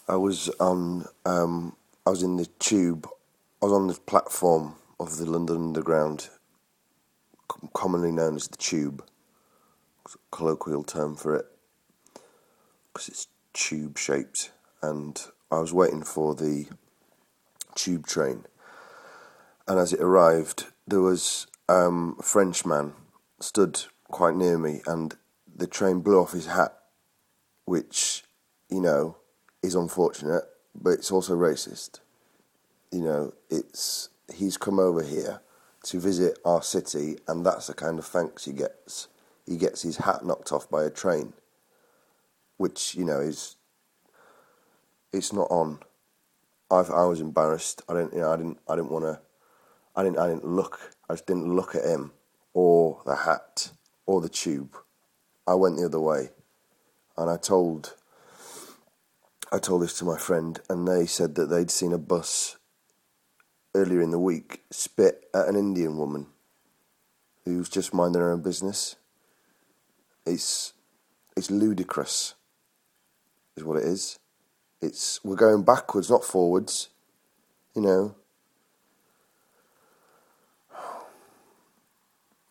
I was on. I was in the tube. I was on the platform of the London Underground, commonly known as the Tube. It's a colloquial term for it because it's tube shaped. And I was waiting for the tube train, and as it arrived, there was a Frenchman stood quite near me, and the train blew off his hat, which, is unfortunate, but it's also racist. He's come over here to visit our city, and that's the kind of thanks he gets. He gets his hat knocked off by a train, which is it's not on. I was embarrassed. I didn't want to. I didn't look. I just didn't look at him or the hat or the tube. I went the other way, and I told this to my friend, and they said that they'd seen a bus earlier in the week spit at an Indian woman who was just minding her own business. It's ludicrous, is what it is. We're going backwards, not forwards.